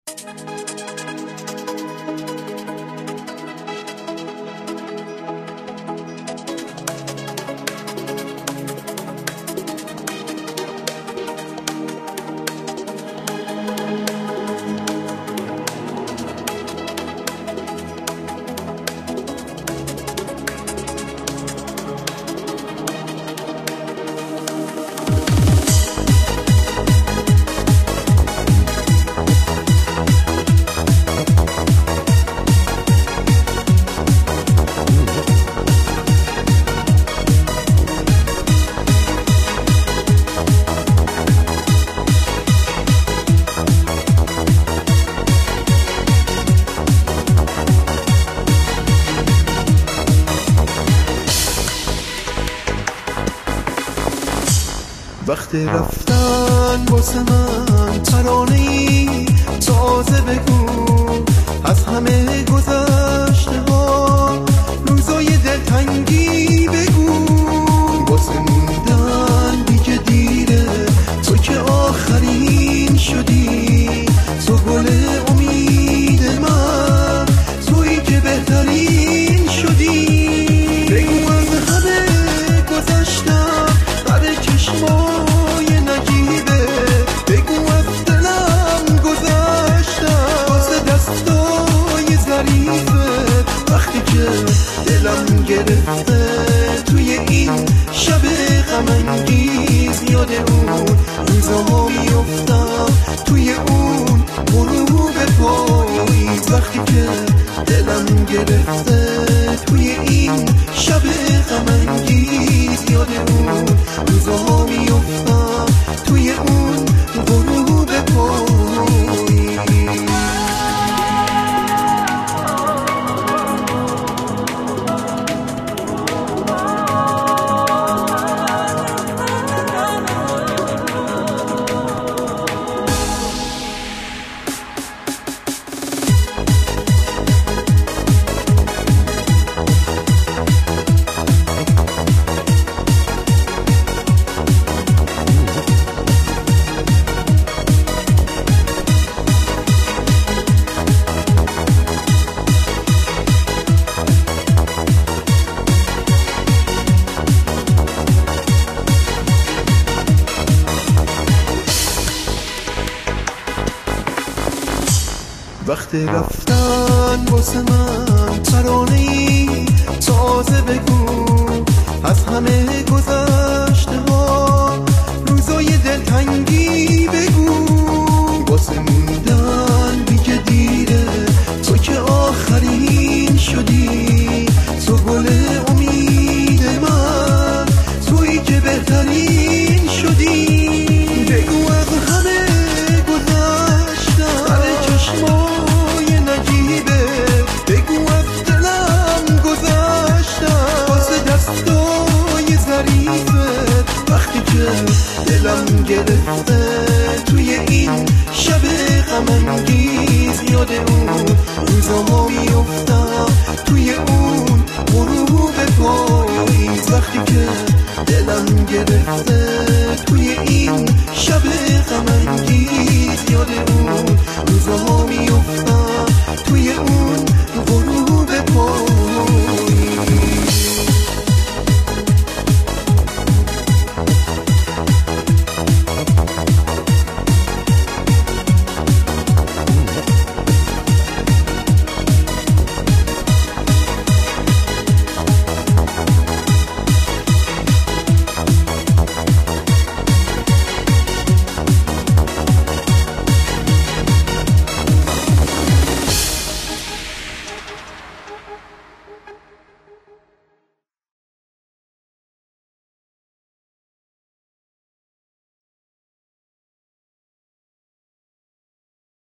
وقت رفتن واسه من ترانه‌ای تازه بگو از همه گذشته ها، روزای دلتنگی بگو. واسه موندن دیگه دیره، تو که آخرین شدی، تو گل امید من، تویی که بهترین شدی. بگو از همه گذشتم، همه چشمای نگیبه، بگو از دلم گذشتم واسه دستای ظریفه. وقتی که دلم گرفته توی این شب غم انگیز، یاد اون روزها میافتم، توی اون غروب پاییز. وقتی که دلم گرفته توی این شب غم انگیز، یاد اون روزها میافتم، توی اون غروب پاییز. وقت رفتن واسه من ترانه‌ای تازه بگو از همه گذشته